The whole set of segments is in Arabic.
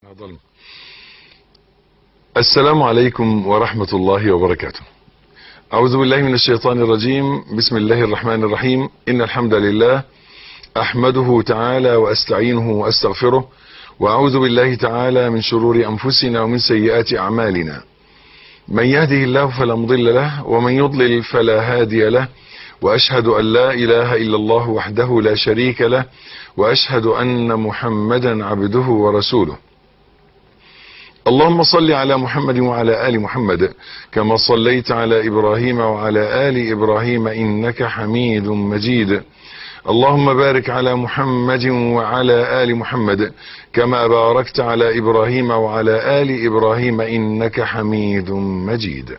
ظلم. السلام عليكم ورحمة الله وبركاته. أعوذ بالله من الشيطان الرجيم. بسم الله الرحمن الرحيم. إن الحمد لله أحمده تعالى وأستعينه وأستغفره، وأعوذ بالله تعالى من شرور أنفسنا ومن سيئات أعمالنا. من يهده الله فلا مضل له، ومن يضلل فلا هادي له، وأشهد أن لا إله إلا الله وحده لا شريك له، وأشهد أن محمدا عبده ورسوله. اللهم صل على محمد وعلى آل محمد كما صليت على إبراهيم وعلى آل إبراهيم إنك حميد مجيد. اللهم بارك على محمد وعلى آل محمد كما باركت على إبراهيم وعلى آل إبراهيم إنك حميد مجيد.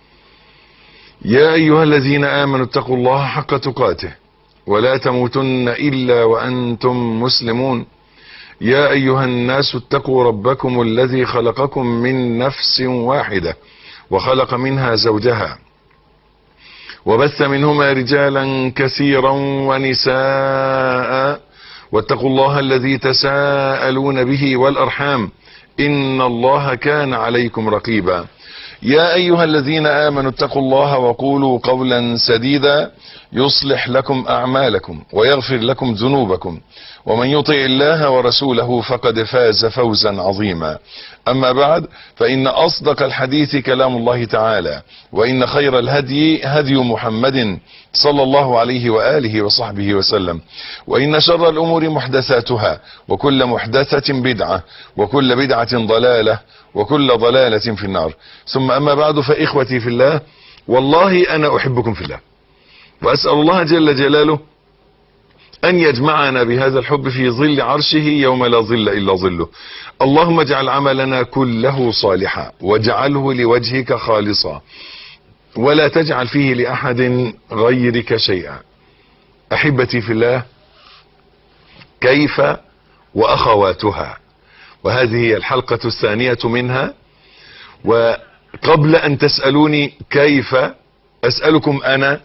يا أيها الذين آمنوا اتقوا الله حق تقاته ولا تموتن إلا وأنتم مسلمون. يا أيها الناس اتقوا ربكم الذي خلقكم من نفس واحدة وخلق منها زوجها وبث منهما رجالا كثيرا ونساء، واتقوا الله الذي تساءلون به والأرحام إن الله كان عليكم رقيبا. يا أيها الذين آمنوا اتقوا الله وقولوا قولا سديدا يصلح لكم أعمالكم ويغفر لكم ذنوبكم، ومن يطع الله ورسوله فقد فاز فوزا عظيما. أما بعد، فإن أصدق الحديث كلام الله تعالى، وإن خير الهدي هدي محمد صلى الله عليه وآله وصحبه وسلم، وإن شر الأمور محدثاتها، وكل محدثة بدعة، وكل بدعة ضلالة، وكل ضلالة في النار. ثم أما بعد، فإخوتي في الله، والله أنا أحبكم في الله، وأسأل الله جل جلاله أن يجمعنا بهذا الحب في ظل عرشه يوم لا ظل إلا ظله. اللهم اجعل عملنا كله صالحا، واجعله لوجهك خالصا، ولا تجعل فيه لأحد غيرك شيئا. أحبتي في الله، كيف وأخواتها، وهذه هي الحلقة الثانية منها. وقبل أن تسألوني كيف، أسألكم أنا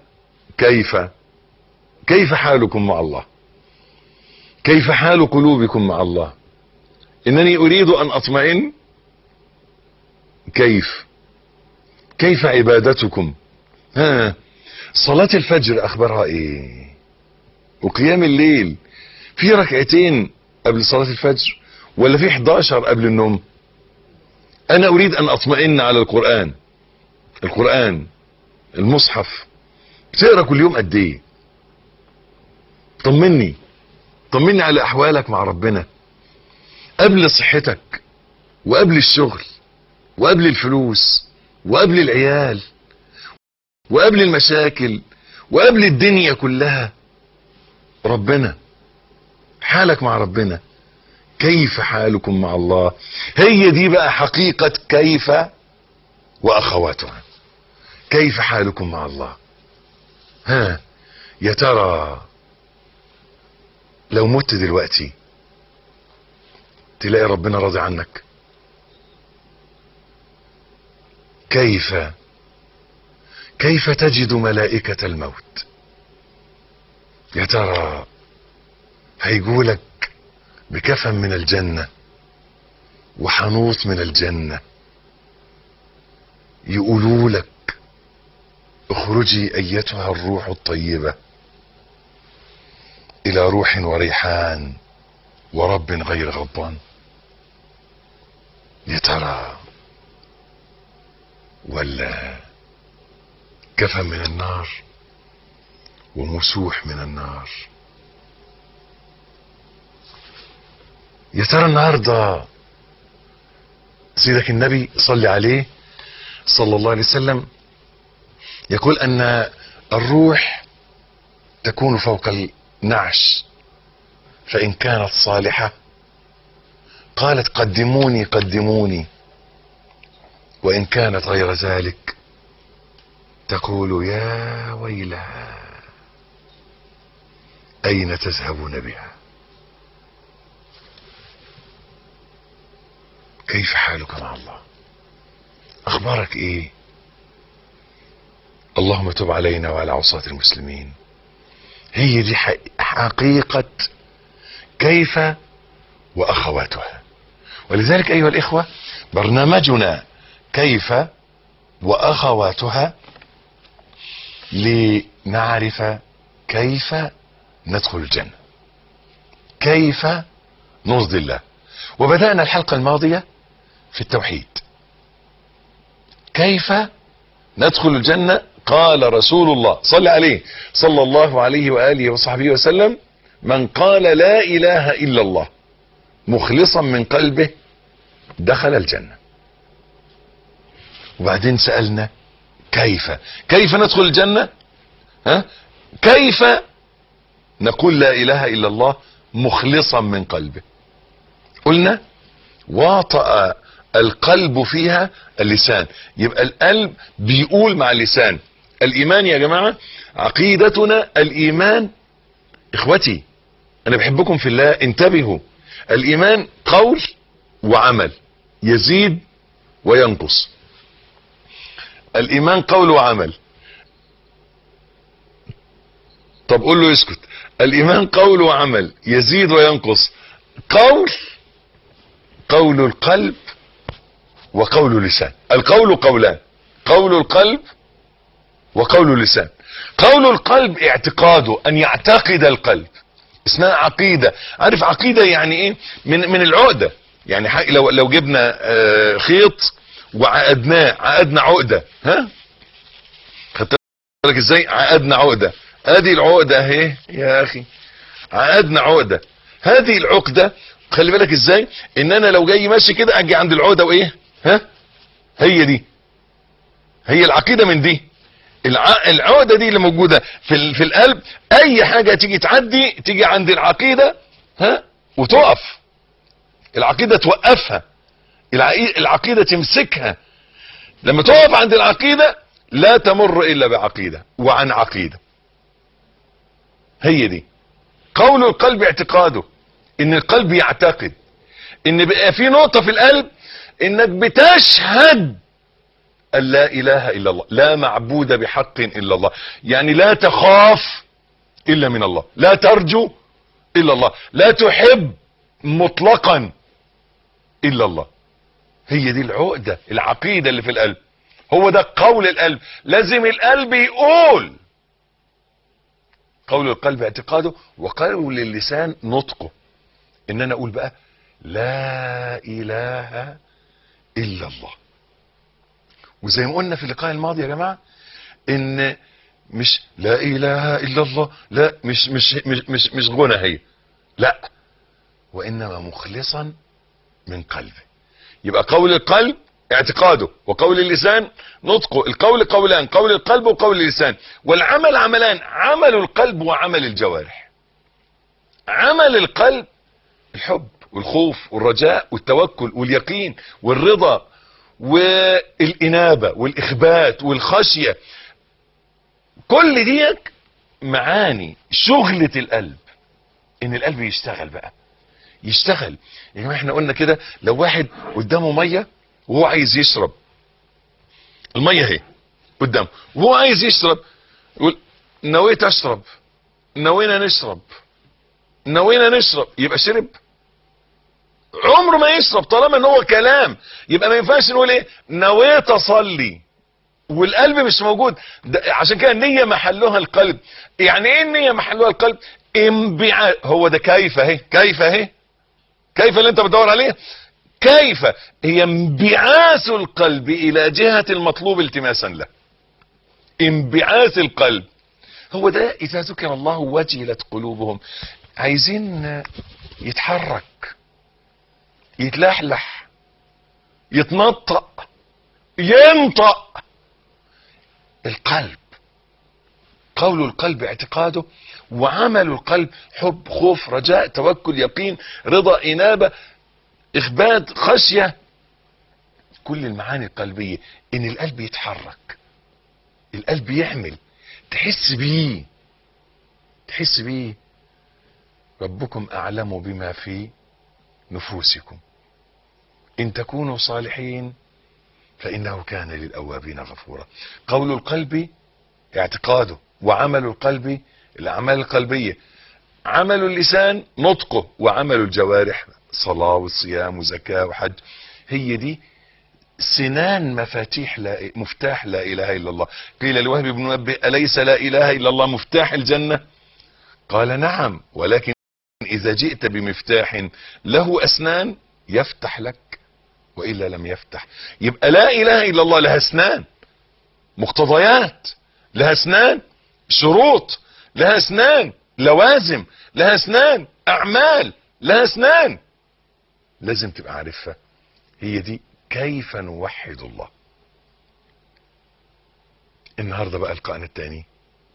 كيف حالكم مع الله؟ كيف حال قلوبكم مع الله؟ إنني أريد أن أطمئن. كيف عبادتكم؟ صلاة الفجر أخبارها إيه؟ وقيام الليل، في ركعتين قبل صلاة الفجر ولا في 11 قبل النوم؟ أنا أريد أن أطمئن على القرآن المصحف. بتقرأ كل يوم قد إيه؟ طمني على أحوالك مع ربنا، قبل صحتك وقبل الشغل وقبل الفلوس وقبل العيال وقبل المشاكل وقبل الدنيا كلها. ربنا، حالك مع ربنا، كيف حالكم مع الله؟ هي دي بقى حقيقة كيف وأخواتها. كيف حالكم مع الله؟ يا ترى لو مت دلوقتي تلاقي ربنا راضي عنك؟ كيف تجد ملائكة الموت؟ يا ترى هيقولك بكفن من الجنة وحنوط من الجنة، يقولوا لك اخرجي ايتها الروح الطيبة الى روح وريحان ورب غير غضبان؟ يا ترى ولا كفن من النار ومسوح من النار؟ يا ترى النهارده سيدك النبي صلى عليه صلى الله عليه وسلم يقول ان الروح تكون فوق النعش، فإن كانت صالحة قالت قدموني، وإن كانت غير ذلك تقول يا ويلها أين تذهبون بها؟ كيف حالك مع الله؟ أخبارك إيه؟ اللهم تب علينا وعلى عصاة المسلمين. هي دي حقيقة كيف وأخواتها. ولذلك ايها الاخوة برنامجنا كيف واخواتها لنعرف كيف ندخل الجنة، كيف نرضي الله. وبدأنا الحلقة الماضية في التوحيد. كيف ندخل الجنة؟ قال رسول الله صلى عليه صلى الله عليه وآله وصحبه وسلم: من قال لا إله إلا الله مخلصا من قلبه دخل الجنة. وبعدين سألنا كيف ندخل الجنة؟ كيف نقول لا إله إلا الله مخلصا من قلبه؟ قلنا واطأ القلب فيها اللسان، يبقى القلب بيقول مع اللسان. الإيمان يا جماعة عقيدتنا الإيمان، إخوتي أنا بحبكم في الله انتبهوا، الإيمان قول وعمل، يزيد وينقص. الإيمان قول وعمل. طب قول له يسكت. الإيمان قول وعمل، يزيد وينقص. قول القلب وقول اللسان. القول قولان، قول القلب وقول اللسان. قول القلب اعتقاده، ان يعتقد القلب، اسمها عقيدة. عارف عقيدة يعني ايه؟ من العقدة. يعني لو جبنا خيط وعقدناه، عقدنا عقدة. خدت بالك ازاي؟ عقدنا عقدة. ادي العقدة اهي يا اخي، عقدنا عقدة. هذه العقدة خلي بالك ازاي ان انا لو جاي ماشي كده اجي عند العقدة وايه؟ هي دي، هي العقيدة من دي. العقدة دي اللي موجودة في القلب. اي حاجة تيجي تعدي تيجي عند العقيدة وتقف. العقيدة توقفها، العقيدة تمسكها. لما تقف عند العقيدة لا تمر الا بعقيدة وعن عقيدة. هي دي قول القلب اعتقاده، ان القلب يعتقد ان بقى في نقطة في القلب انك بتشهد ان لا اله الا الله، لا معبود بحق الا الله. يعني لا تخاف الا من الله، لا ترجو الا الله، لا تحب مطلقا الا الله. هي دي العقدة، العقيدة اللي في القلب. هو ده قول القلب. لازم القلب يقول. قول القلب اعتقاده، وقول اللسان نطقه. ان انا اقول بقى لا اله الا الله. وزي ما قلنا في اللقاء الماضي يا جماعة ان مش لا اله الا الله، لا مش غنى هي، لا، وانما مخلصا من قلبه. يبقى قول القلب اعتقاده، وقول اللسان نطقه. القول قولان، قول القلب وقول اللسان. والعمل عملان، عمل القلب وعمل الجوارح. عمل القلب الحب والخوف والرجاء والتوكل واليقين والرضا والإنابة والإخبات والخشية. كل ديك معاني شغلة القلب. ان القلب يشتغل بقى، يشتغل. يعني احنا قلنا كده لو واحد قدامه مية وهو عايز يشرب، المية اهي قدامه وهو عايز يشرب، يقول نويت اشرب، نوينا نشرب، نوينا نشرب، يبقى شرب؟ عمره ما يشرب طالما ان هو كلام. يبقى ما ينفعش نقول ايه نويت اصلي والقلب مش موجود. عشان كده النية محلها القلب. يعني ايه النية محلها القلب؟ انبعاث. هو ده كيف اهي، كيف اهي، كيف اللي انت بتدور عليه. كيف هي انبعاث القلب الى جهة المطلوب التماسا له. انبعاث القلب هو ده. اذا ذكر الله وجلت قلوبهم. عايزين يتحرك، يتلحلح، يتنطق، ينطق. القلب قول القلب اعتقاده، وعمل القلب حب خوف رجاء توكل يقين رضا انابة اخبات خشية. كل المعاني القلبية. ان القلب يتحرك، القلب يعمل، تحس بيه، تحس بيه. ربكم اعلم بما في نفوسكم ان تكونوا صالحين فانه كان للاوابين غفورا. قول القلب اعتقاده، وعمل القلب الاعمال القلبية. عمل اللسان نطقه، وعمل الجوارح صلاة وصيام وزكاة وحج. هي دي سنان مفاتيح مفتاح لا اله الا الله. قيل لوهب بن منبه اليس لا اله الا الله مفتاح الجنة؟ قال نعم، ولكن اذا جئت بمفتاح له اسنان يفتح لك، والا لم يفتح. يبقى لا اله الا الله لها اسنان، مقتضيات، لها اسنان شروط، لها اسنان لوازم، لها اسنان اعمال، لها اسنان لازم تبقى عارفها. هي دي كيف نوحد الله. النهارده بقى لقاءنا الثاني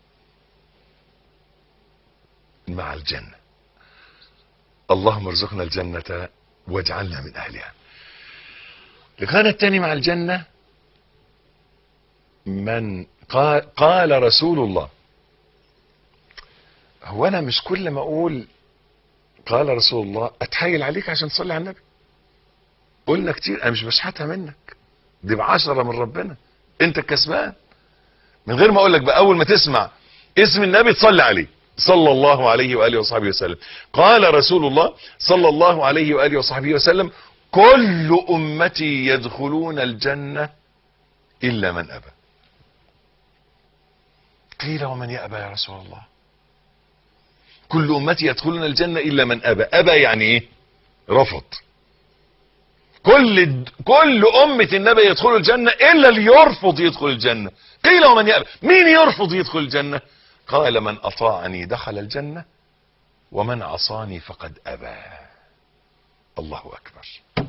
مع الجنة. اللهم ارزقنا الجنة واجعلنا من اهلها. لقاءنا الثاني مع الجنة، من قال رسول الله. هو انا مش كل ما اقول قال رسول الله اتحايل عليك عشان تصلي على النبي. قلنا كتير انا مش بشحتها منك، دي ب10 من ربنا، انت الكسبان. من غير ما اقول لك بقى، اول ما تسمع اسم النبي تصلي عليه صلى الله عليه واله وصحبه وسلم. قال رسول الله صلى الله عليه واله وصحبه وسلم: كل امتي يدخلون الجنة الا من ابى. قيل ومن يأبى يا رسول الله؟ كل امتي يدخلون الجنة الا من ابى. ابى يعني ايه؟ رفض. كل امة النبي يدخل الجنة الا اللي يرفض يدخل الجنة. قيل ومن يأبى؟ مين يرفض يدخل الجنة؟ قال من اطاعني دخل الجنة ومن عصاني فقد ابى. الله اكبر.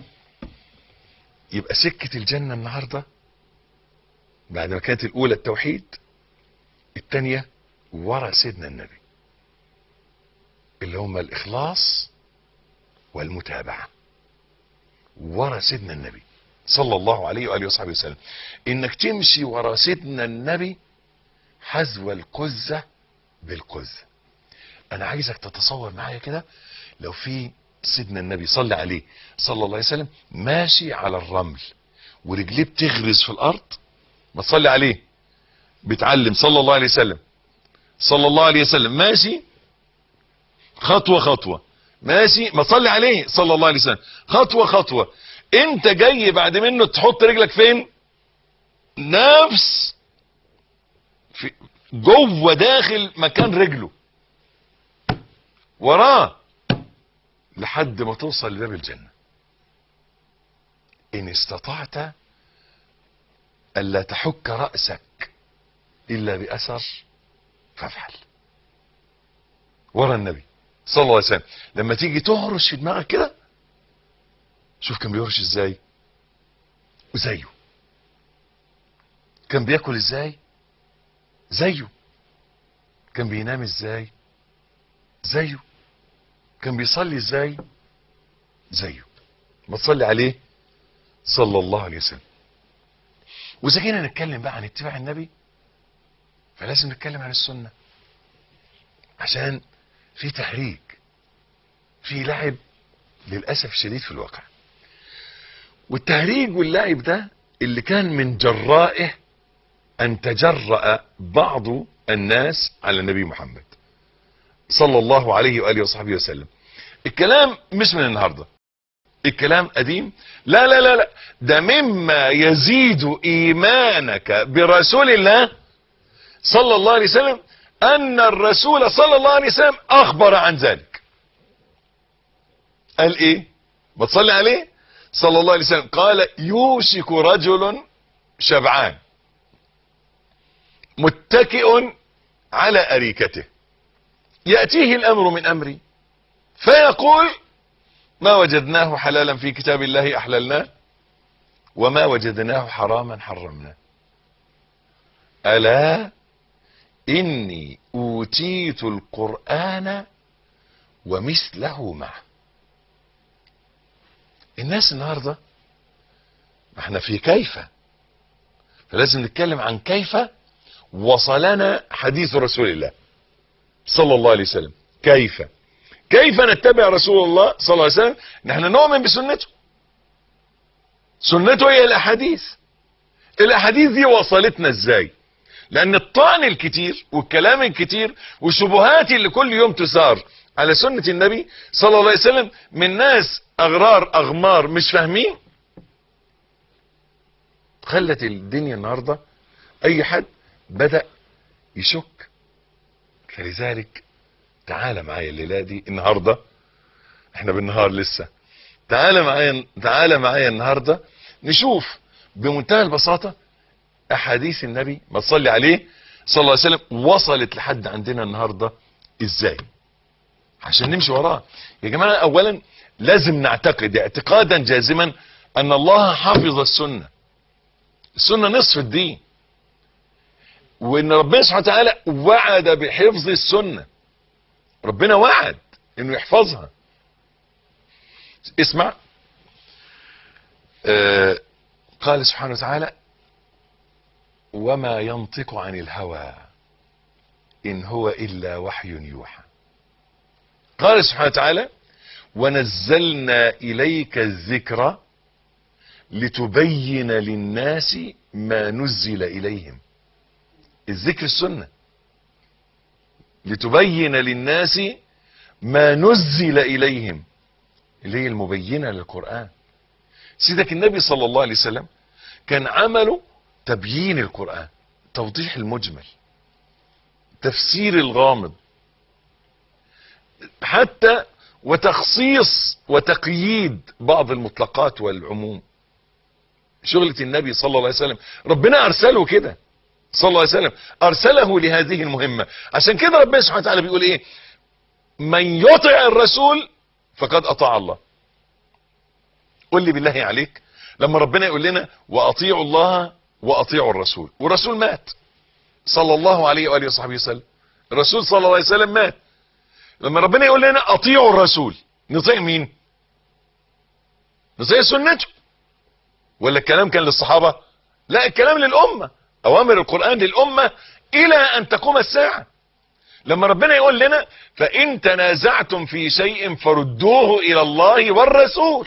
يبقى سكة الجنة النهاردة بعد ما كانت الاولى التوحيد، الثانية ورا سيدنا النبي اللي هم الاخلاص والمتابعة. ورا سيدنا النبي صلى الله عليه وآله وصحبه وسلم، انك تمشي ورا سيدنا النبي حذو القزة بالقزة. انا عايزك تتصور معايا كده، لو في سيدنا النبي صلى عليه صلى الله عليه وسلم ماشي على الرمل ورجليه بتغرز في الارض، ما تصلي عليه بيتعلم صلى الله عليه وسلم، صلى الله عليه وسلم ماشي خطوة خطوة، ماشي ما تصلي عليه صلى الله عليه وسلم خطوة خطوة. انت جاي بعد منه تحط رجلك فين؟ نفس في جوه داخل مكان رجله، وراه لحد ما توصل لباب الجنة. ان استطعت الا تحك رأسك الا باثر فافعل. ورا النبي صلى الله عليه وسلم لما تيجي تهرش في دماغك كده، شوف كان بيهرش ازاي وزيه، كان بياكل ازاي زيه، كان بينام ازاي زيه، كان بيصلي ازاي زيه. ما تصلي عليه صلى الله عليه وسلم. واذا جينا نتكلم بقى عن اتباع النبي فلازم نتكلم عن السنة، عشان في تهريج، في لعب للأسف الشديد في الواقع. والتهريج واللعب ده اللي كان من جرائه أن تجرأ بعض الناس على النبي محمد صلى الله عليه وآله وصحبه وسلم. الكلام مش من النهاردة، الكلام قديم. لا لا لا لا، ده مما يزيد إيمانك برسول الله صلى الله عليه وسلم أن الرسول صلى الله عليه وسلم أخبر عن ذلك. قال إيه؟ بتصلي عليه صلى الله عليه وسلم؟ قال: يوشك رجل شبعان متكئ على أريكته يأتيه الأمر من أمري فيقول: ما وجدناه حلالا في كتاب الله أحللناه وما وجدناه حراما حرمناه. ألا إني أوتيت القرآن ومثله معه. الناس النهاردة احنا في كيف، فلازم نتكلم عن كيف وصلنا حديث رسول الله صلى الله عليه وسلم. كيف نتبع رسول الله صلى الله عليه وسلم؟ نحن نؤمن بسنته. سنته هي الأحاديث. الأحاديث دي وصلتنا ازاي؟ لأن الطعن الكتير والكلام الكتير والشبهات اللي كل يوم تثار على سنة النبي صلى الله عليه وسلم من ناس اغرار اغمار مش فاهمين، خلت الدنيا النهاردة اي حد بدأ يشك. فلذلك تعال معايا الليلة دي النهاردة، احنا بالنهار لسه، تعال معايا النهاردة نشوف بمنتهى البساطة احاديث النبي ما تصلي عليه صلى الله عليه وسلم وصلت لحد عندنا النهاردة ازاي، عشان نمشي وراه. يا جماعة اولا لازم نعتقد اعتقادا جازما ان الله حافظ السنة. السنة نصف الدين، وان ربنا سبحانه وتعالى وعد بحفظ السنة. ربنا وعد انه يحفظها. اسمع، قال سبحانه وتعالى وما ينطق عن الهوى إن هو إلا وحي يوحى. قال سبحانه وتعالى ونزلنا إليك الذكر لتبين للناس ما نزل إليهم. الذكر السنة، لتبين للناس ما نزل إليهم، اللي هي المبينة للقرآن. سيدك النبي صلى الله عليه وسلم كان عمله تبيين القرآن، توضيح المجمل، تفسير الغامض، حتى وتخصيص وتقييد بعض المطلقات والعموم. شغلة النبي صلى الله عليه وسلم ربنا أرسله كده، صلى الله عليه وسلم أرسله لهذه المهمة. عشان كده ربنا سبحانه وتعالى بيقول إيه؟ من يطع الرسول فقد أطاع الله. قل لي بالله عليك، لما ربنا يقول لنا وأطيعوا الله وأطيعوا الرسول، والرسول مات صلى الله عليه وآله وصحبه وسلم، الرسول صلى الله عليه وسلم مات. لما ربنا يقول لنا أطيعوا الرسول، نطيع مين؟ نطيع سنته. ولا الكلام كان للصحابة؟ لا، الكلام للأمة، أوامر القرآن للأمة إلى أن تقوم الساعة. لما ربنا يقول لنا فإن تنازعتم في شيء فردوه إلى الله والرسول.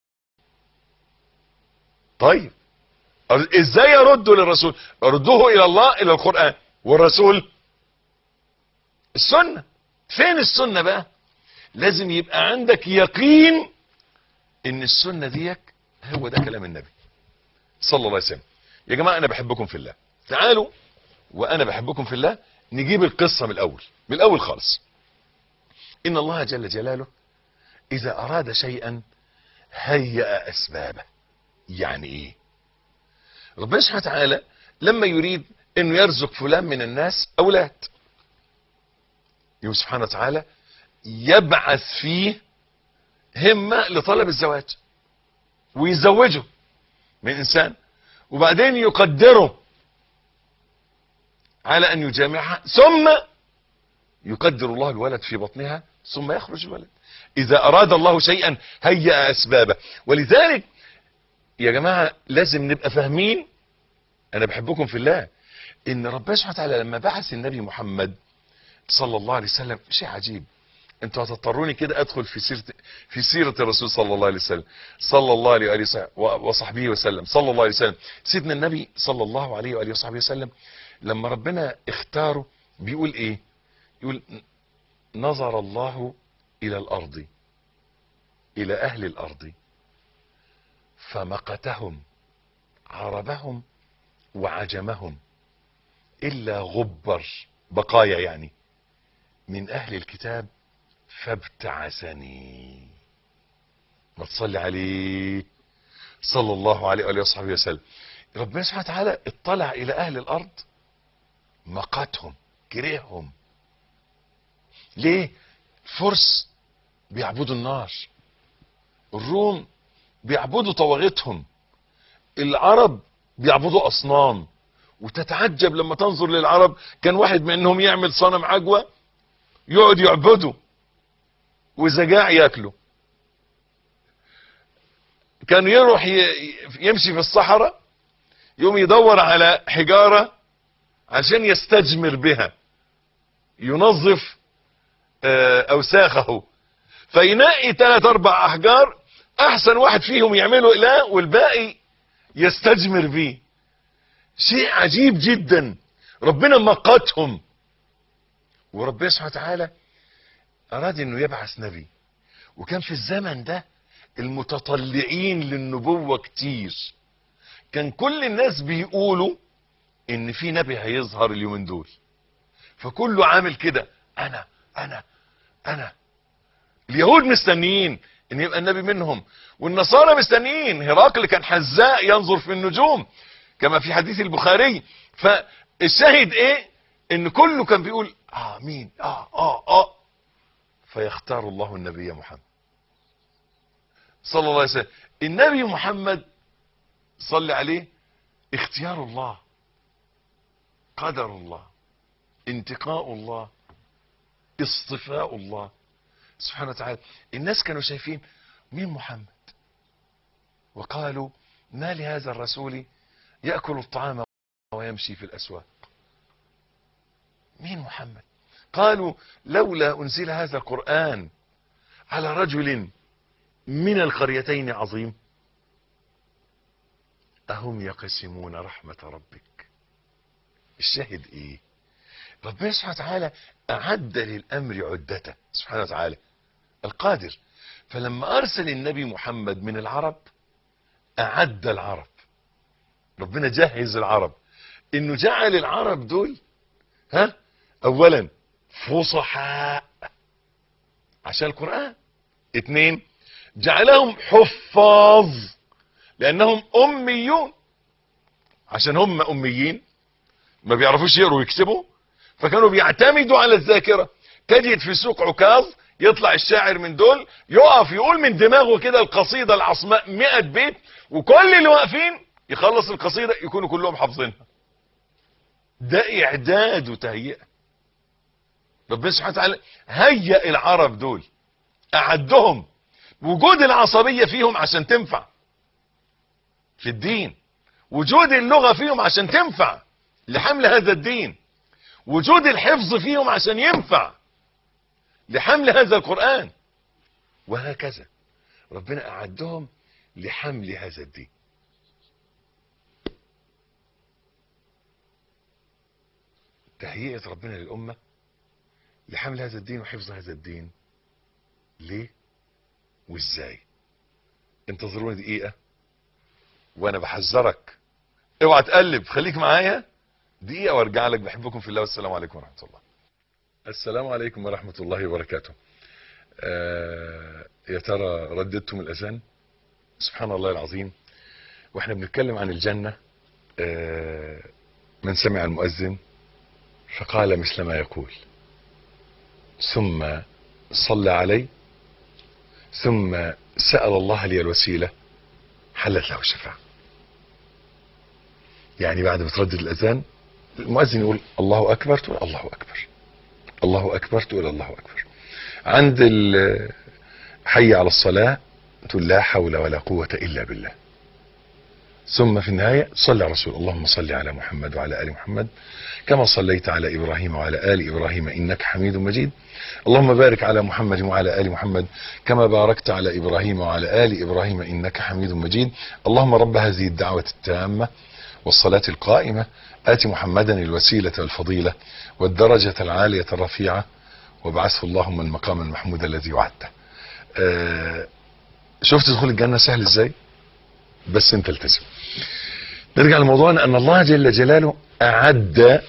طيب ازاي يردوا للرسول؟ ردوه الى الله، الى القرآن، والرسول السنة. فين السنة بقى؟ لازم يبقى عندك يقين ان السنة ديك هو ده كلام النبي صلى الله عليه وسلم. يا جماعة انا بحبكم في الله، تعالوا وانا بحبكم في الله نجيب القصة من الاول خالص. ان الله جل جلاله اذا اراد شيئا هيأ اسبابه. يعني ايه؟ ربنا سبحانه وتعالى لما يريد انه يرزق فلان من الناس اولاد، يوم سبحانه وتعالى يبعث فيه همة لطلب الزواج ويزوجه من انسان، وبعدين يقدره على ان يجامعها، ثم يقدر الله الولد في بطنها ثم يخرج الولد. اذا اراد الله شيئا هيأ اسبابه. ولذلك يا جماعة لازم نبقى فاهمين، انا بحبكم في الله، ان ربنا سبحانه وتعالى لما بعث النبي محمد صلى الله عليه وسلم، شيء عجيب. انتوا هتضطروني كده ادخل في سيرة الرسول صلى الله عليه وسلم، صلى الله عليه وآله وصحبه وسلم، صلى الله عليه وسلم. سيدنا النبي صلى الله عليه وآله وصحبه وسلم لما ربنا اختاره بيقول ايه؟ يقول نظر الله الى الارض، الى اهل الارض، فمقتهم عربهم وعجمهم إلا غبر، بقايا يعني، من أهل الكتاب فابتعثني. ما تصلي عليه صلى الله عليه وآله وصحبه وسلم. ربنا سبحانه وتعالى اطلع إلى أهل الأرض، مقتهم، كرههم. ليه؟ الفرس بيعبدوا النار، الروم بيعبدوا طواغيتهم، العرب بيعبدوا اصنام. وتتعجب لما تنظر للعرب، كان واحد منهم يعمل صنم عجوة يقعد يعبده وزجاع ياكله. كان يروح يمشي في الصحراء، يوم يدور على حجارة عشان يستجمر بها، ينظف اوساخه، فينقي 3-4 احجار احسن واحد فيهم يعمله اله والباقي يستجمر بيه. شيء عجيب جدا. ربنا مقتهم، وربنا سبحانه وتعالى اراد انه يبعث نبي، وكان في الزمن ده المتطلعين للنبوة كتير، كان كل الناس بيقولوا ان في نبي هيظهر اليومين دول، فكله عامل كده، انا اليهود مستنيين ان يبقى النبي منهم، والنصارى مستنيين، هرقل كان حذاء ينظر في النجوم كما في حديث البخاري. فالشاهد ايه؟ ان كله كان بيقول مين فيختار الله النبي محمد صلى الله عليه وسلم. النبي محمد صلى عليه اختيار الله، قدر الله، انتقاء الله، اصطفاء الله سبحانه وتعالى. الناس كانوا شايفين مين محمد، وقالوا ما لهذا الرسول يأكل الطعام ويمشي في الأسواق، مين محمد؟ قالوا لولا أنزل هذا القرآن على رجل من القريتين عظيم. أهم يقسمون رحمة ربك. الشاهد ايه؟ ربنا سبحانه وتعالى أعد للأمر عدته سبحانه وتعالى القادر. فلما أرسل النبي محمد من العرب أعد العرب، ربنا جهز العرب، إنه جعل العرب دول أولا فصحاء عشان القرآن، 2 جعلهم حفاظ لأنهم أميون، عشان هم أميين ما بيعرفوش يقروا ويكتبوا، فكانوا بيعتمدوا على الذاكرة. تجد في سوق عكاظ يطلع الشاعر من دول يقف يقول من دماغه كده القصيدة العصماء 100 بيت، وكل اللي واقفين يخلص القصيدة يكونوا كلهم حافظينها. ده إعداد وتهيئة. ربنا سبحانه وتعالى هيئ العرب دول، أعدهم، وجود العصبية فيهم عشان تنفع في الدين، وجود اللغة فيهم عشان تنفع لحمل هذا الدين، وجود الحفظ فيهم عشان ينفع لحمل هذا القرآن، وهكذا ربنا أعدهم لحمل هذا الدين. تهيئة ربنا للأمة لحمل هذا الدين وحفظ هذا الدين. ليه وازاي؟ انتظروني دقيقة وانا بحذرك، اوعى تقلب، خليك معايا دقيقة وارجع لك. بحبكم في الله، والسلام عليكم ورحمة الله. السلام عليكم ورحمة الله وبركاته. يا ترى رددتم الأذان؟ سبحان الله العظيم. واحنا بنتكلم عن الجنة، من سمع المؤذن فقال مثل ما يقول ثم صلى علي ثم سأل الله لي الوسيلة حلت له الشفاعة. يعني بعد ما تردد الأذان المؤذن يقول الله أكبر تقول الله أكبر، الله أكبر تقول الله أكبر. عند حي على الصلاة تقول لا حول ولا قوة إلا بالله. ثم في النهاية صلى على رسول اللهم صل على محمد وعلى آل محمد كما صليت على إبراهيم وعلى آل إبراهيم إنك حميد مجيد. اللهم بارك على محمد وعلى آل محمد كما باركت على إبراهيم وعلى آل إبراهيم إنك حميد مجيد. اللهم رب هذه الدعوة التامة والصلاة القائمة آت محمدا الوسيلة والفضيلة والدرجة العالية الرفيعة وابعثه اللهم المقام المحمود الذي وعدته. شفت دخول الجنة سهل ازاي؟ بس انت التزم. نرجع لموضوعنا، ان الله جل جلاله اعد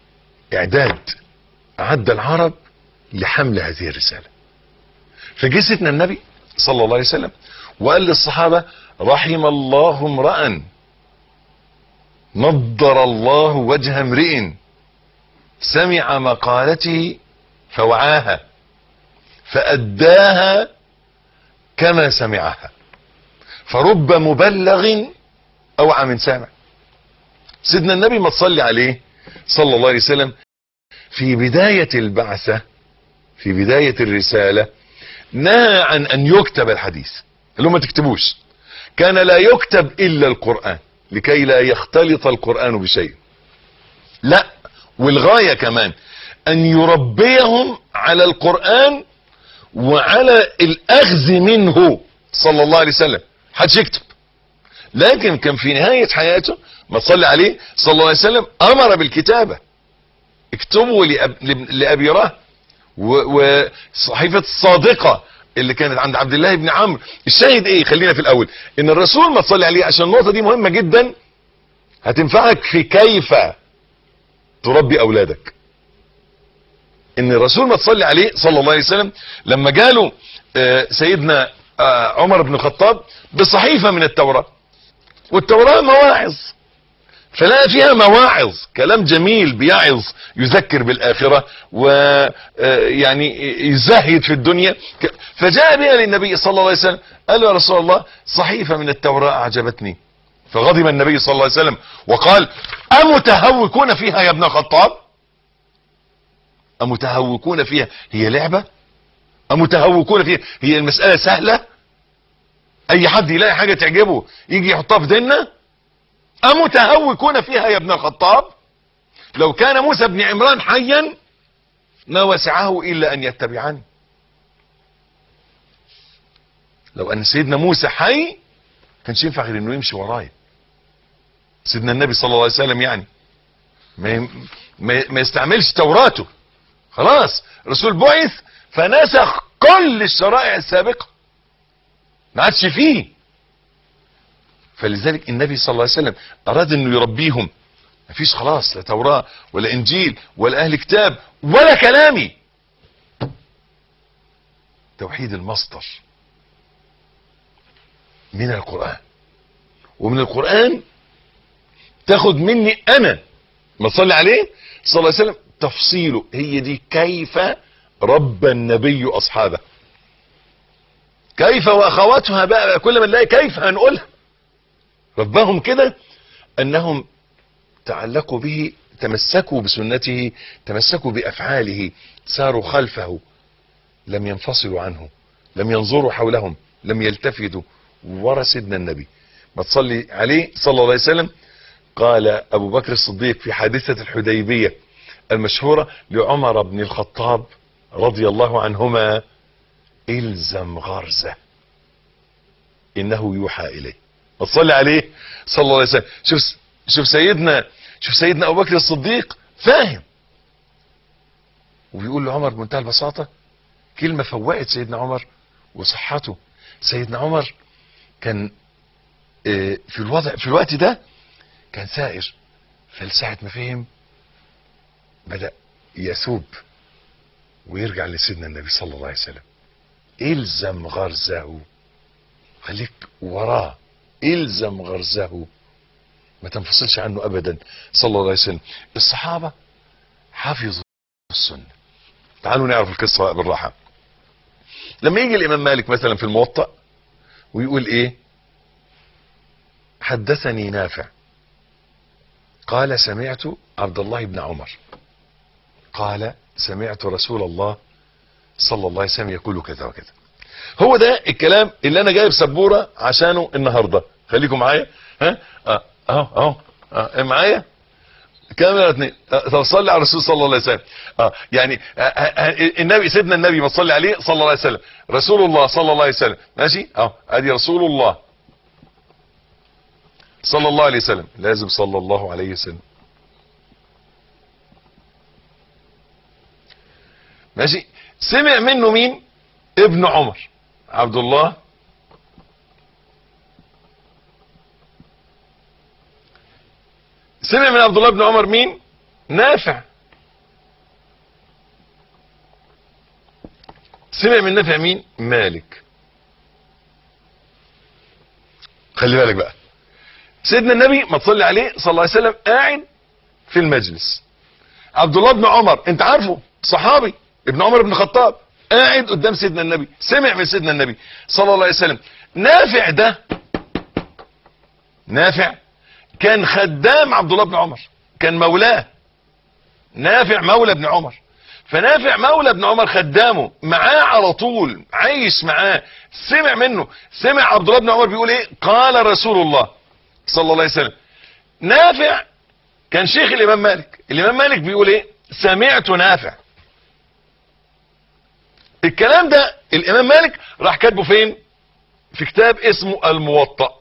العرب لحمل هذه الرسالة. فجه سيدنا النبي صلى الله عليه وسلم وقال للصحابة رحم الله امرأ نضر الله وجه امرئ سمع مقالته فوعاها فأداها كما سمعها فرب مبلغ اوعى من سامع. سيدنا النبي ما تصلي عليه صلى الله عليه وسلم في بداية البعثة، في بداية الرسالة، نهى عن ان يكتب الحديث، اللي هم ما تكتبوش. كان لا يكتب الا القرآن لكي لا يختلط القرآن بشيء. لا، والغاية كمان ان يربيهم على القرآن وعلى الاخذ منه صلى الله عليه وسلم. حدش يكتب. لكن كان في نهاية حياته ما تصلي عليه صلى الله عليه وسلم امر بالكتابة. اكتبوا لأبي راه وصحيفة الصادقة اللي كانت عند عبد الله بن عمرو. الشاهد ايه؟ خلينا في الاول ان الرسول ما تصلي عليه، عشان النقطة دي مهمة جدا هتنفعك في كيف تربي اولادك. ان الرسول ما تصلي عليه صلى الله عليه وسلم لما جاله سيدنا عمر بن الخطاب بصحيفة من التوراة، والتوراة مواعظ، فلقى فيها مواعظ، كلام جميل بيعظ، يذكر بالآخرة ويعني يزهد في الدنيا. فجاء بها للنبي صلى الله عليه وسلم قال له يا رسول الله صحيفة من التوراة أعجبتني. فغضب النبي صلى الله عليه وسلم وقال أمتهوكون فيها يا ابن الخطاب؟ أمتهوكون فيها؟ هي لعبة؟ أمتهوكون فيها؟ هي المسألة سهلة؟ أي حد يلاقي حاجة تعجبه يجي يحطها في ديننا؟ أمتهوكون فيها يا ابن الخطاب؟ لو كان موسى بن عمران حيا ما وسعه إلا أن يتبعني. لو أن سيدنا موسى حي كانش ينفع غير أنه يمشي ورايا. سيدنا النبي صلى الله عليه وسلم يعني ما يستعملش توراته، خلاص الرسول بعث فنسخ كل الشرائع السابقة، ما عادش فيه. فلذلك النبي صلى الله عليه وسلم اراد انه يربيهم، مفيش خلاص لا توراة ولا انجيل ولا اهل كتاب ولا كلامي، توحيد المصدر من القرآن. ومن القرآن تاخد مني انا ما تصلي عليه صلى الله عليه وسلم تفصيله. هي دي كيف ربى النبي اصحابه، كيف واخواتها بقى كل ما نلاقي كيف هنقولها. ربهم كده انهم تعلقوا به، تمسكوا بسنته، تمسكوا بافعاله، ساروا خلفه، لم ينفصلوا عنه، لم ينظروا حولهم، لم يلتفتوا ورا سيدنا النبي. ما تصلي عليه صلى الله عليه وسلم. قال ابو بكر الصديق في حادثة الحديبية المشهورة لعمر بن الخطاب رضي الله عنهما الزم غرزه انه يوحى اليه. ما تصلي عليه صلى الله عليه وسلم. شوف سيدنا ابو بكر الصديق فاهم، وبيقول لعمر بمنتهى البساطة كلمة فوقت سيدنا عمر وصحته. سيدنا عمر كان في الوقت ده كان سائر، فلساعة ما فهم بدأ يثوب ويرجع لسيدنا النبي صلى الله عليه وسلم. الزم غرزه، خليك وراه، الزم غرزه، ما تنفصلش عنه ابدا صلى الله عليه وسلم. الصحابة حفظوا السنة. تعالوا نعرف القصة بالراحة. لما يجي الامام مالك مثلا في الموطأ ويقول ايه؟ حدثني نافع قال سمعت عبد الله بن عمر قال سمعت رسول الله صلى الله عليه وسلم يقول كذا وكذا. هو ده الكلام اللي انا جايب سبورة عشانه النهاردة. خليكم معايا، ها اهو معايا كاميرا اتنين. طب صلي على الرسول صلى الله عليه وسلم. يعني النبي سيدنا النبي ما تصلي عليه صلى الله عليه وسلم. رسول الله صلى الله عليه وسلم، ماشي ادي رسول الله صلى الله عليه وسلم، لازم صلى الله عليه وسلم، ماشي. سمع منه مين؟ ابن عمر عبد الله. سمع من عبد الله بن عمر مين؟ نافع. سمع من نافع مين؟ مالك. خلي بالك بقى، سيدنا النبي ما تصلي عليه صلى الله عليه وسلم قاعد في المجلس. عبد الله بن عمر انت عارفه صحابي، ابن عمر بن الخطاب، قاعد قدام سيدنا النبي، سمع من سيدنا النبي صلى الله عليه وسلم. نافع كان خدام عبد الله بن عمر، كان مولاه. نافع مولى ابن عمر، فنافع مولى ابن عمر خدامه معاه على طول، عايش معاه، سمع منه. سمع عبد الله بن عمر بيقول ايه؟ قال رسول الله صلى الله عليه وسلم. نافع كان شيخ الامام مالك، الامام مالك بيقول ايه؟ سمعت نافع. الكلام ده الامام مالك راح كاتبه فين؟ في كتاب اسمه الموطأ.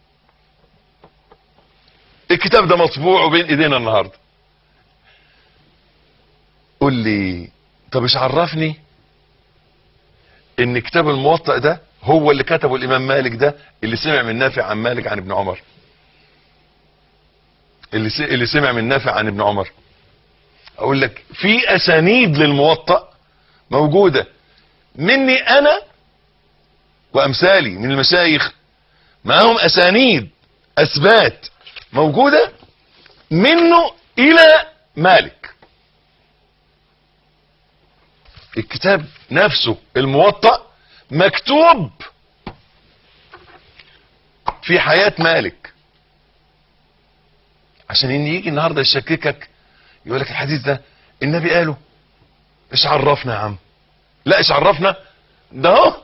الكتاب ده مطبوع بين ايدينا النهارده. قول لي طب ايش عرفني ان كتاب الموطأ ده هو اللي كتبه الامام مالك ده، اللي سمع من نافع عن مالك عن ابن عمر، اللي سمع من نافع عن ابن عمر. اقول لك في اسانيد للموطأ موجودة مني انا وامثالي من المشايخ، معاهم اسانيد اثبات موجودة منه الى مالك. الكتاب نفسه الموطأ مكتوب في حياة مالك، عشان ان يجي النهارده يشككك يقول لك الحديث ده النبي قاله، ايش عرفنا يا عم؟ لا ايش عرفنا، ده هو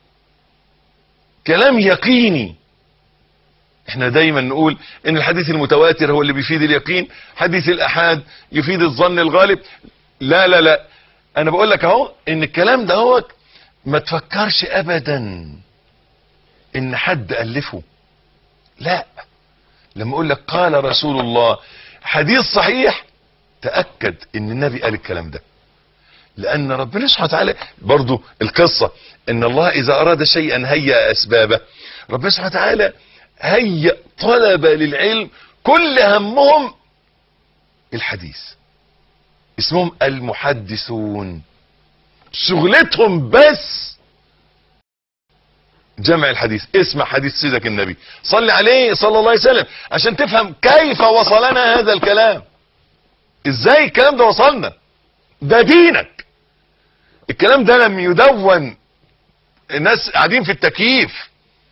كلام يقيني. احنا دايما نقول ان الحديث المتواتر هو اللي بيفيد اليقين، حديث الاحاد يفيد الظن الغالب. لا لا لا، انا بقول لك اهو ان الكلام ده هو ما تفكرش ابدا ان حد الفه. لا، لما اقول لك قال رسول الله حديث صحيح، تأكد ان النبي قال الكلام ده، لان ربنا سبحانه وتعالى برضو القصة ان الله اذا اراد شيئا هيأ اسبابه. ربنا سبحانه وتعالى هيأ طلبة للعلم كل همهم الحديث، اسمهم المحدثون، شغلتهم بس جمع الحديث. اسمع حديث سيدك النبي صلي عليه صلى الله عليه وسلم عشان تفهم كيف وصلنا هذا الكلام، ازاي الكلام ده وصلنا. ده دينك. الكلام ده لم يدون الناس قاعدين في التكييف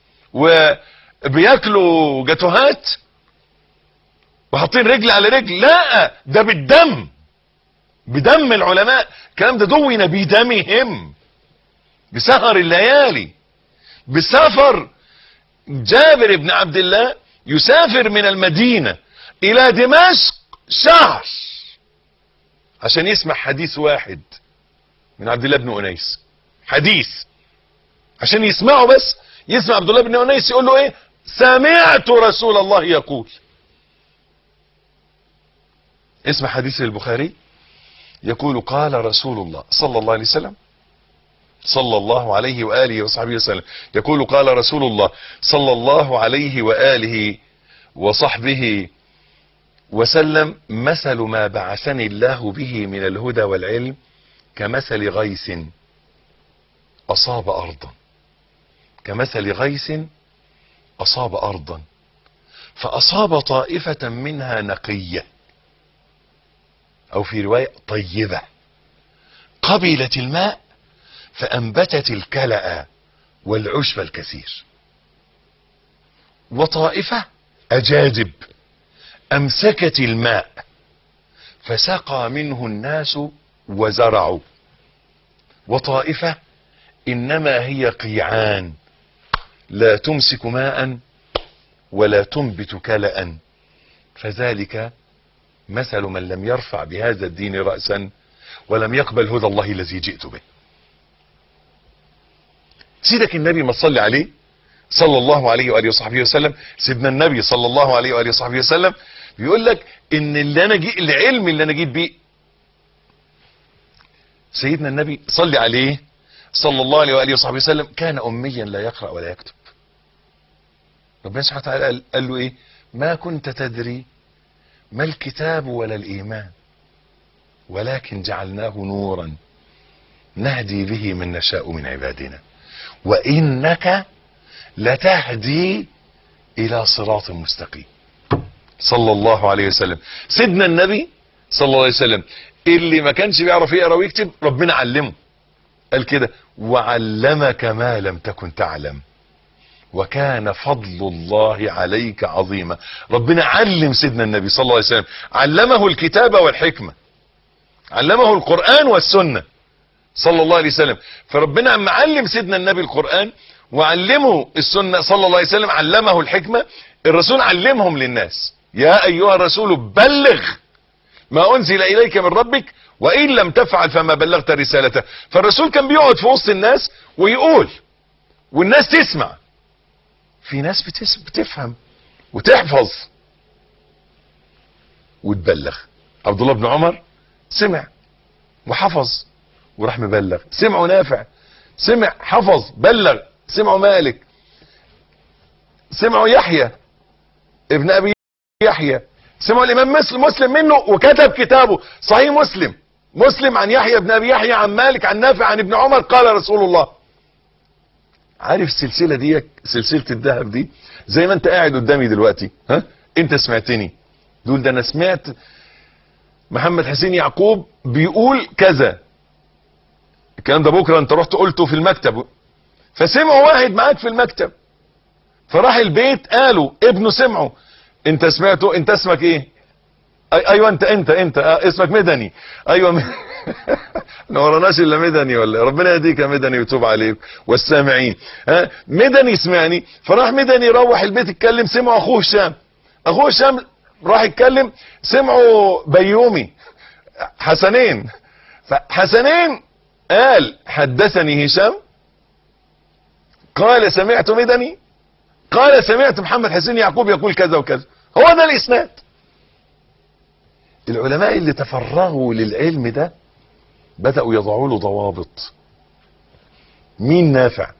وبياكلوا جاتوهات وحاطين رجل على رجل، لا، ده بالدم، بدم العلماء. الكلام ده دون بدمهم، بسهر الليالي، بسفر. جابر بن عبد الله يسافر من المدينة الى دمشق شهر عشان يسمع حديث واحد من عبد الله بن انيس، حديث عشان يسمعه بس. يسمع عبد الله بن انيس يقول له ايه؟ سمعت رسول الله يقول. اسمع حديث البخاري يقول قال رسول الله صلى الله عليه وسلم، صلى الله عليه وآله وصحبه وسلم، يقول قال رسول الله صلى الله عليه وآله وصحبه وسلم: مثل ما بعثني الله به من الهدى والعلم كمثل غيث أصاب أرضا، كمثل غيث أصاب أرضا فأصاب طائفة منها نقية، أو في رواية طيبة، قبلت الماء فأنبتت الكلأ والعشب الكثير، وطائفة أجادب أمسكت الماء فسقى منه الناس وزرعوا، وطائفة إنما هي قيعان لا تمسك ماء ولا تنبت كلأ، فذلك مثل من لم يرفع بهذا الدين رأسا ولم يقبل هدى الله الذي جئت به. سيدك النبي ما تصلي عليه صلى الله عليه وآله وصحبه وسلم، سيدنا النبي صلى الله عليه وآله وصحبه وسلم بيقول لك ان العلم اللي انا جيت بيه، سيدنا النبي صلي عليه صلى الله عليه وآله وصحبه وسلم كان أميا لا يقرأ ولا يكتب. ربنا سبحانه وتعالى قال له ايه؟ ما كنت تدري ما الكتاب ولا الإيمان ولكن جعلناه نورا نهدي به من نشاء من عبادنا وإنك لتهدي إلى صراط مستقيم. صلى الله عليه وسلم. سيدنا النبي صلى الله عليه وسلم اللي ما كانش بيعرف يقرا ويكتب ربنا علمه، قال كده: وعلمك ما لم تكن تعلم وكان فضل الله عليك عظيما. ربنا علم سيدنا النبي صلى الله عليه وسلم، علمه الكتاب والحكمة، علمه القرآن والسنة صلى الله عليه وسلم. فربنا عم علم سيدنا النبي القرآن وعلمه السنة صلى الله عليه وسلم، علمه الحكمة. الرسول علمهم للناس: يا أيها الرسول بلغ ما أنزل إليك من ربك وإن لم تفعل فما بلغت رسالته. فالرسول كان بيقعد في وسط الناس ويقول والناس تسمع. في ناس بتفهم وتحفظ وتبلغ. عبد الله بن عمر سمع وحفظ وراح مبلغ. سمعوا نافع، سمع حفظ بلغ. سمعوا مالك، سمعوا يحيى ابن ابي يحيى، سمعوا الامام مسلم منه وكتب كتابه صحيح مسلم عن يحيى ابن ابي يحيى عن مالك عن نافع عن ابن عمر قال رسول الله. عارف السلسله دي، سلسله الذهب دي، زي ما انت قاعد قدامي دلوقتي، ها انت سمعتني دول، ده انا سمعت محمد حسين يعقوب بيقول كذا، الكلام ده بكره انت رحت قلته في المكتب، فسمعوا واحد معاك في المكتب، فراح البيت قالوا ابنه سمعه، انت سمعته، انت اسمك ايه؟ ايوه انت اسمك مدني. ايوه ما وراناش الا مدني، ولا ربنا يهديك يا مدني ويتوب عليك والسامعين. ها مدني سمعني، فراح مدني روح البيت اتكلم، سمعوا اخوه هشام راح يتكلم، سمعوا بيومي حسنين، فحسنين قال حدثني هشام قال سمعت مدني قال سمعت محمد حسين يعقوب يقول كذا وكذا. هو ده الاسناد. العلماء اللي تفرغوا للعلم ده بدأوا يضعوا له ضوابط. مين نافع؟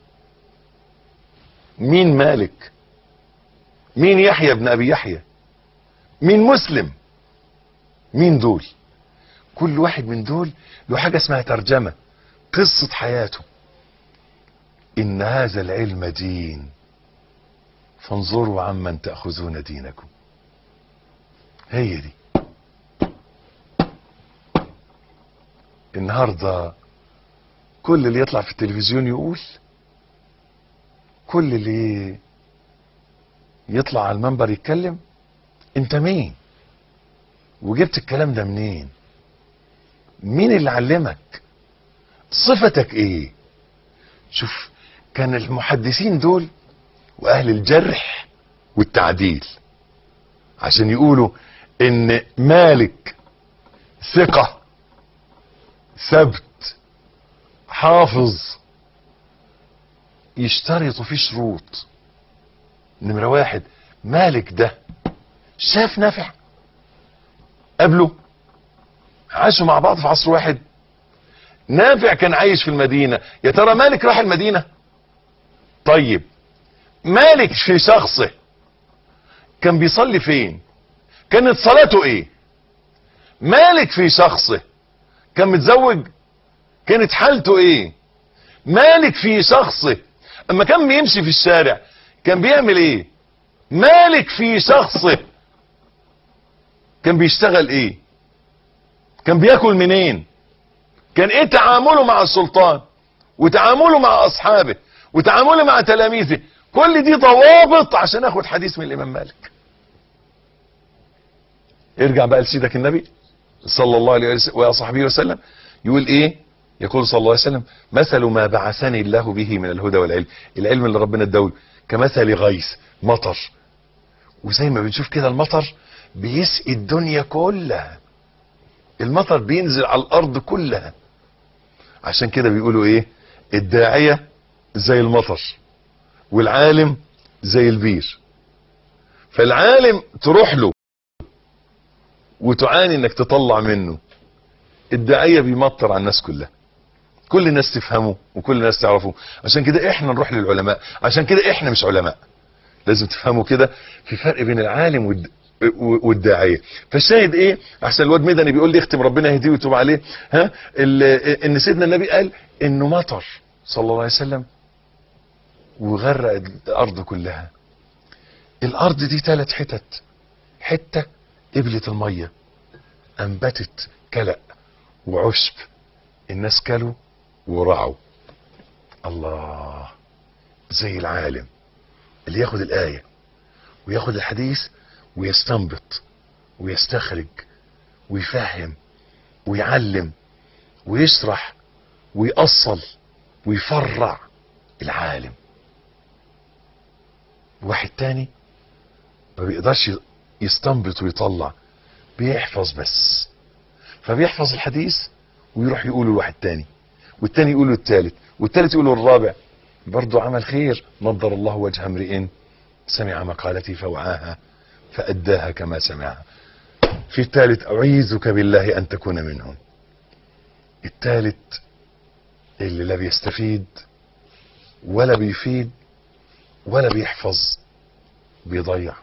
مين مالك؟ مين يحيى ابن ابي يحيى؟ مين مسلم؟ مين دول؟ كل واحد من دول له حاجة اسمها ترجمة، قصة حياته. ان هذا العلم دين فانظروا عمن تأخذون دينكم. هي دي النهاردة. كل اللي يطلع في التلفزيون يقول، كل اللي يطلع على المنبر يتكلم، انت مين وجبت الكلام ده منين؟ مين اللي علمك؟ صفتك ايه؟ شوف، كان المحدثين دول واهل الجرح والتعديل عشان يقولوا ان مالك ثقة ثبت حافظ يشترطوا فيه شروط. نمرة واحد، مالك ده شاف نافع قبله، عاشوا مع بعض في عصر واحد. نافع كان عايش في المدينة، يا ترى مالك راح المدينة؟ طيب مالك في شخصه كان بيصلي فين؟ كانت صلاته ايه؟ مالك في شخصه كان متزوج؟ كانت حالته ايه؟ مالك في شخصه اما كان بيمشي في الشارع كان بيعمل ايه؟ مالك في شخصه كان بيشتغل ايه؟ كان بياكل منين؟ كان ايه تعامله مع السلطان وتعامله مع اصحابه وتعامله مع تلاميذه؟ كل دي ضوابط عشان اخد حديث من الامام مالك. ارجع بقى لسيدك النبي صلى الله عليه وصحبه وسلم، يقول ايه؟ يقول صلى الله عليه وسلم: مثل ما بعثني الله به من الهدى والعلم. العلم اللي ربنا اداه كمثل غيث، مطر. وزي ما بنشوف كده المطر بيسقي الدنيا كلها، المطر بينزل على الارض كلها. عشان كده بيقولوا ايه؟ الداعية زي المطر والعالم زي البير. فالعالم تروح له وتعاني انك تطلع منه، الداعية بيمطر على الناس كلها، كل الناس تفهمه وكل الناس تعرفه. عشان كده احنا نروح للعلماء، عشان كده احنا مش علماء. لازم تفهموا كده في فرق بين العالم والداعية. فالشاهد ايه؟ احسن الواد مدني بيقول لي اختم ربنا يهديه ويتوب عليه، ها ان سيدنا النبي قال انه مطر صلى الله عليه وسلم وغرق الارض كلها. الارض دي 3 حتت، حتة قبلت المية انبتت كلأ وعشب، الناس كلوا ورعوا. الله، زي العالم اللي ياخد الآية وياخد الحديث ويستنبط ويستخرج ويفهم ويعلم ويشرح ويأصل ويفرع. العالم. واحد تاني ما بيقدرش يستنبط ويطلع، بيحفظ بس، فبيحفظ الحديث ويروح يقوله لواحد تاني، والتاني يقوله التالت، والتالت يقوله الرابع. برضه عمل خير. نضر الله وجه امرئ سمع مقالتي فوعاها فأداها كما سمعها. في الثالث: أعيذك بالله أن تكون منهم. الثالث اللي لا بيستفيد ولا بيفيد ولا بيحفظ، بيضيع.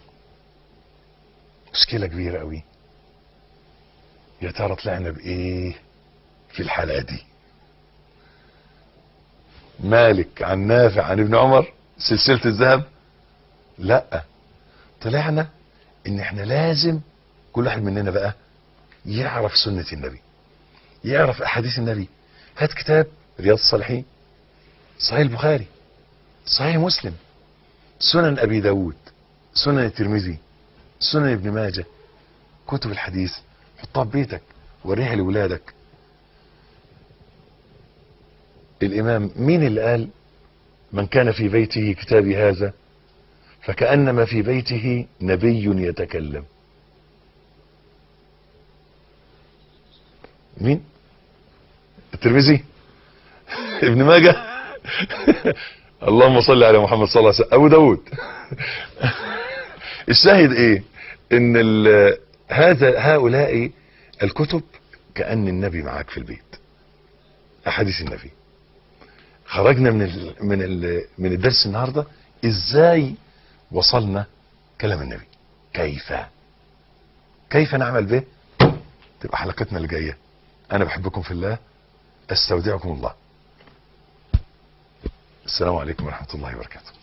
مشكلة كبيرة قوي. يا ترى طلعنا بايه في الحلقة دي؟ مالك عن نافع عن ابن عمر سلسلة الذهب؟ لا، طلعنا ان احنا لازم كل واحد مننا بقى يعرف سنة النبي، يعرف احاديث النبي. هات كتاب رياض الصالحين، صحيح البخاري، صحيح مسلم، سنن ابي داود، سنن الترمذي، سنن ابن ماجه، كتب الحديث، حطها في بيتك وريها لولادك. الامام مين اللي قال من كان في بيته كتابي هذا فكأنما في بيته نبي يتكلم؟ مين؟ الترمذي؟ ابن ماجه؟ اللهم صل على محمد صلى الله عليه وسلم. ابو داود. الشاهد ايه؟ ان هؤلاء الكتب كأن النبي معاك في البيت، احاديث النبي. خرجنا من الدرس النهارده ازاي وصلنا كلام النبي، كيف نعمل به؟ تبقى حلقتنا اللي جايه. انا بحبكم في الله، استودعكم الله. السلام عليكم ورحمة الله وبركاته.